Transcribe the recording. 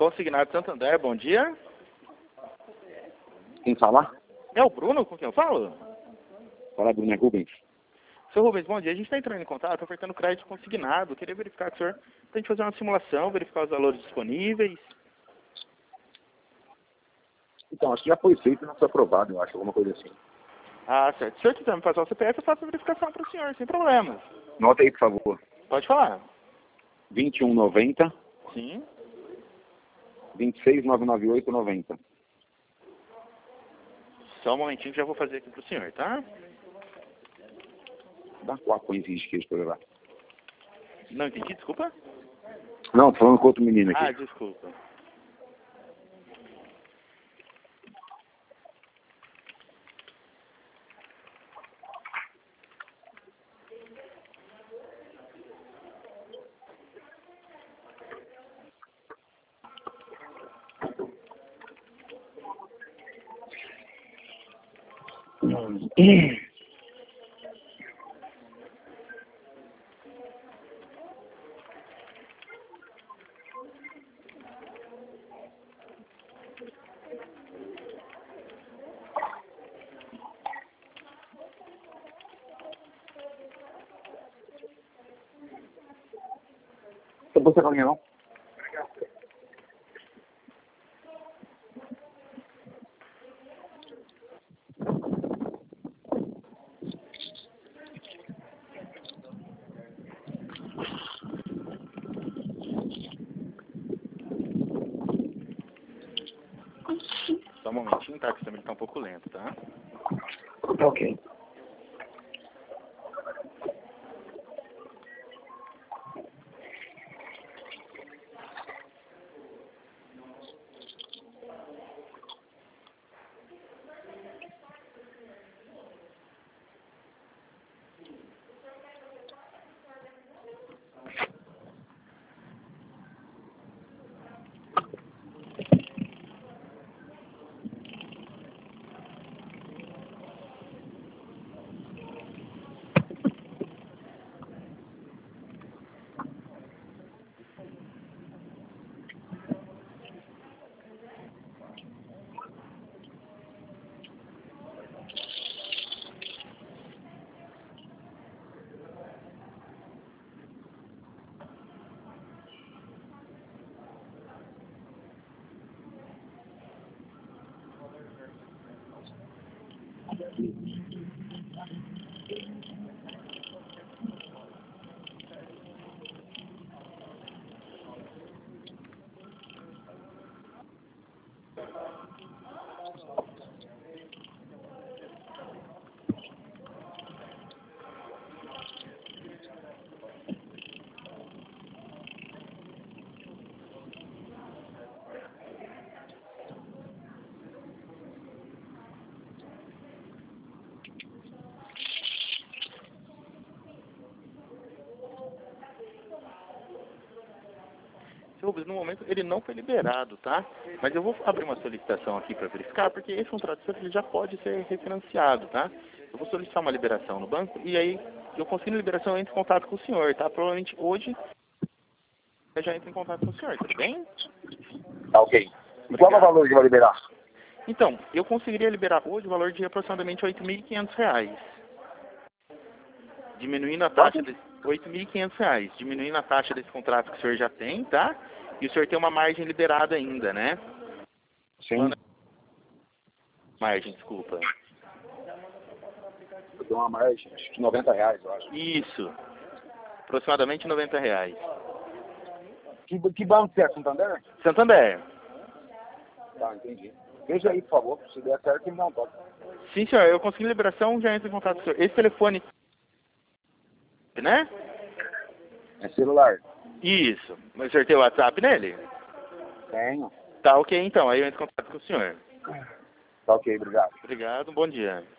Consignado Santander, bom dia. Quem fala? É o Bruno com quem eu falo? Fala, Bruno, é Rubens. Seu Rubens, bom dia. A gente está entrando em contato, ofertando crédito consignado. Queria verificar com o senhor, para a gente fazer uma simulação, verificar os valores disponíveis. Então, acho que já foi feito e não foi aprovado, eu acho, alguma coisa assim. Ah, certo. Se o senhor quiser me passar o CPF, eu faço a verificação para o senhor, sem problemas. Nota aí, por favor. Pode falar. 2190 Sim. 2699890. Só um momentinho que já vou fazer aqui para o senhor, tá? Dá 4 pãezinhos de queijo pra levar. Não entendi, desculpa? Não, tô falando com outro menino aqui. Ah, desculpa. Você não ganha, não? Só um momentinho, tá? Que o sistema está um pouco lento, tá? Ok. Seu Rubens, no momento ele não foi liberado, tá? Mas eu vou abrir uma solicitação aqui para verificar, porque esse contrato ele já pode ser refinanciado, tá? Eu vou solicitar uma liberação no banco e aí eu consigo a liberação, eu entro em contato com o senhor, tá? Provavelmente hoje eu já entro em contato com o senhor, tudo bem? Tá, ok. E qual é o valor que vai liberar? Então, eu conseguiria liberar hoje o valor de aproximadamente R$ 8.500. Diminuindo a taxa de R$ 8.500, diminuindo a taxa desse contrato que o senhor já tem, tá? E o senhor tem uma margem liberada ainda, né? Sim. Margem, desculpa. Eu tenho uma margem, acho que R$90, eu acho. Isso. Aproximadamente R$ 90. Que banco que é? Santander? Santander. Tá, entendi. Veja aí, por favor. Se der certo, me dá um toque. Sim, senhor. Eu consegui liberação, já entro em contato com o senhor. Esse telefone, né? É celular? Isso. Mas o senhor tem o WhatsApp nele? Tenho. Tá, ok, então. Aí eu entro em contato com o senhor. Tá, ok. Obrigado. Obrigado, bom dia.